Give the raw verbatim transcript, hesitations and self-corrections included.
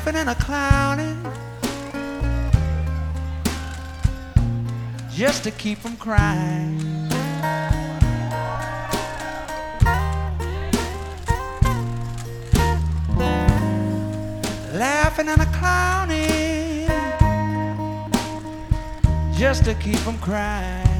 laughing and a clowning just to keep from crying. Laughing and a clowning just to keep from crying.